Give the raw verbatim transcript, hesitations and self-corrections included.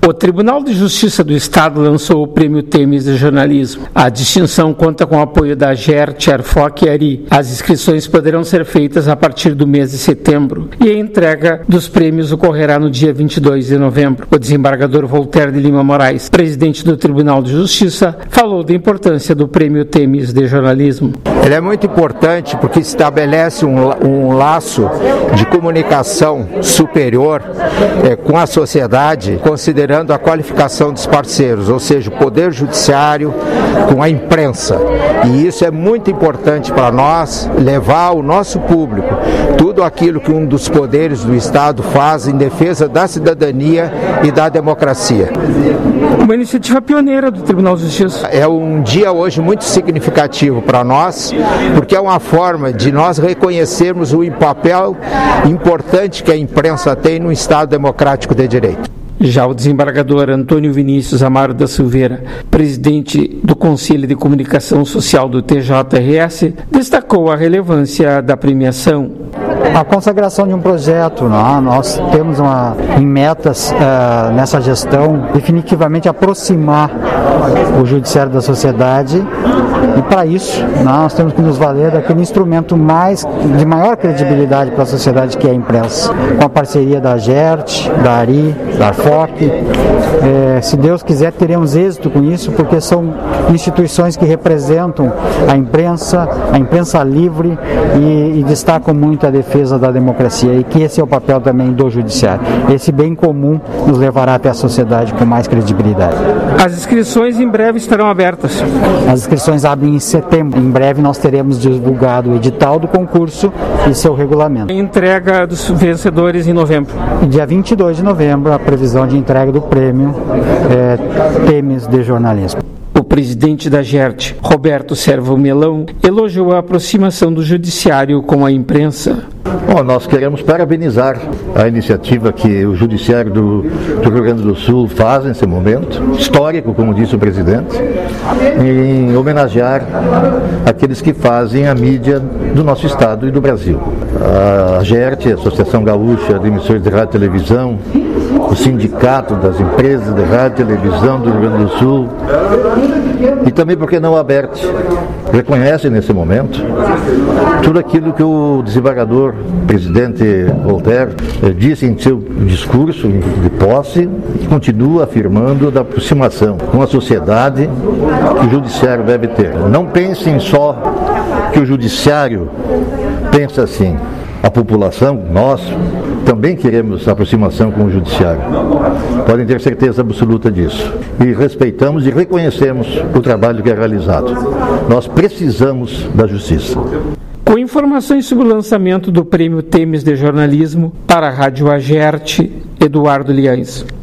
O Tribunal de Justiça do Estado lançou o Prêmio Temis de Jornalismo. A distinção conta com o apoio da Gert, Arfoc e Ari. As inscrições poderão ser feitas a partir do mês de setembro e a entrega dos prêmios ocorrerá no dia vinte e dois de novembro. O desembargador Voltaire de Lima Moraes, presidente do Tribunal de Justiça, falou da importância do Prêmio Temis de Jornalismo. Ele é muito importante porque estabelece um, um laço de comunicação superior é, com a sociedade, considerando a qualificação dos parceiros, ou seja, o Poder Judiciário com a imprensa. E isso é muito importante para nós, levar ao nosso público tudo aquilo que um dos poderes do Estado faz em defesa da cidadania e da democracia. Uma iniciativa pioneira do Tribunal de Justiça. É um dia hoje muito significativo para nós, porque é uma forma de nós reconhecermos o papel importante que a imprensa tem no Estado democrático de direito. Já o desembargador Antônio Vinícius Amaro da Silveira, presidente do Conselho de Comunicação Social do T J R S, destacou a relevância da premiação. A consagração de um projeto, não? Nós temos uma, em metas uh, nessa gestão definitivamente aproximar o judiciário da sociedade e para isso nós temos que nos valer daquele instrumento mais, de maior credibilidade para a sociedade que é a imprensa, com a parceria da Gert, da Ari, da Arfoc. É, se Deus quiser teremos êxito com isso porque são instituições que representam a imprensa, a imprensa livre e, e destacam muito a defesa da democracia e que esse é o papel também do judiciário. Esse bem comum nos levará até a sociedade com mais credibilidade. As inscrições em breve estarão abertas. As inscrições abrem em setembro. Em breve nós teremos divulgado o edital do concurso e seu regulamento. A entrega dos vencedores em novembro. Dia vinte e dois de novembro, a previsão de entrega do prêmio é, Temis de Jornalismo. O presidente da Gert, Roberto Servo Melão, elogiou a aproximação do judiciário com a imprensa. Bom, nós queremos parabenizar a iniciativa que o Judiciário do, do Rio Grande do Sul faz nesse momento, histórico, como disse o presidente, em homenagear aqueles que fazem a mídia do nosso estado e do Brasil. A Gert, a Associação Gaúcha de Emissores de Rádio e Televisão, o Sindicato das Empresas de Rádio e Televisão do Rio Grande do Sul e também, por que não, a Abert, reconhece nesse momento tudo aquilo que o desembargador presidente Voltaire disse em seu discurso de posse e continua afirmando da aproximação com a sociedade que o judiciário deve ter. Não pensem só que o judiciário pensa assim. A população, nós, também queremos aproximação com o judiciário. Podem ter certeza absoluta disso. E respeitamos e reconhecemos o trabalho que é realizado. Nós precisamos da justiça. Com informações sobre o lançamento do Prêmio Temis de Jornalismo, para a Rádio Agerte, Eduardo Liães.